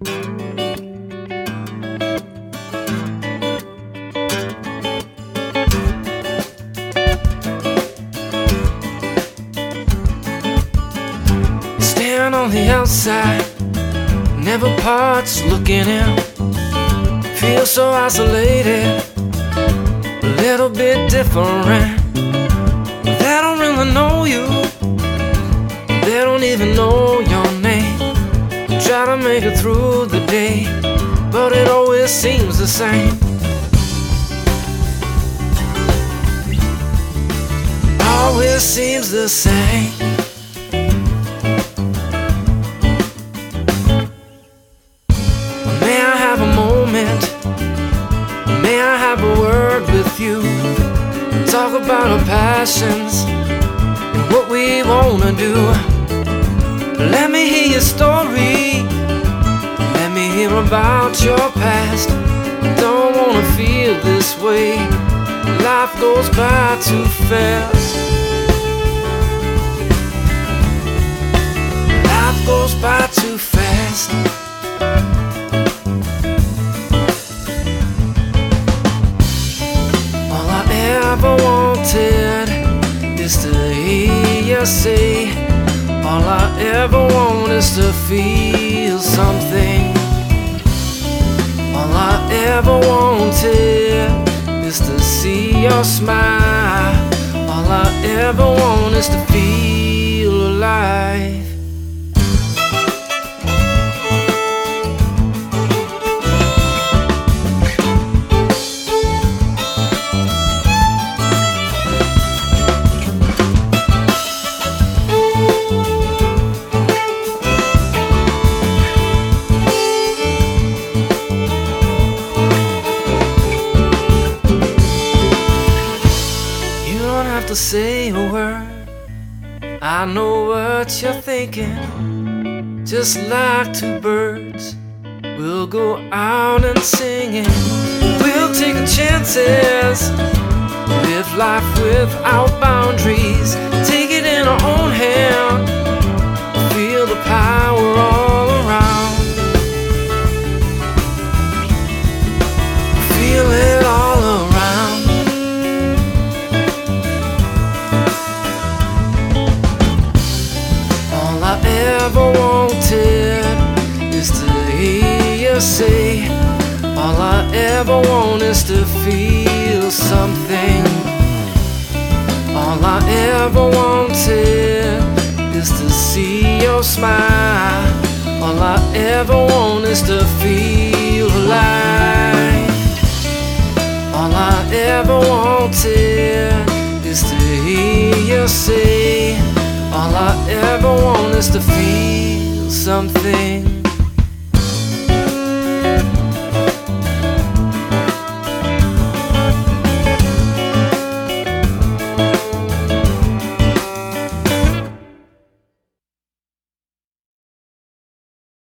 Stand on the outside, never parts looking in. Feel so isolated, a little bit different. They don't really know you, they don't even know your name. Try to make it through the day, but it always seems the same. Always seems the same. May I have a moment? May I have a word with you? Talk about our passions and what we wanna do. Let me hear your story, let me hear about your past. Don't wanna feel this way, life goes by too fast. Life goes by too fast. All I ever wanted is to hear you say, all I ever want is to feel something. All I ever wanted is to see your smile. All I ever want is to feel alive. To say a word, I know what you're thinking. Just like two birds, we'll go out and singing. We'll take chances, live life without boundaries. Take it in our own hand, feel the power all around. Feel it all around. Ever wanted is to hear you say, all I ever want is to feel something. All I ever wanted is to see your smile. All I ever want is to feel alive. All I ever wanted is to hear you say, all I ever want is to feel something.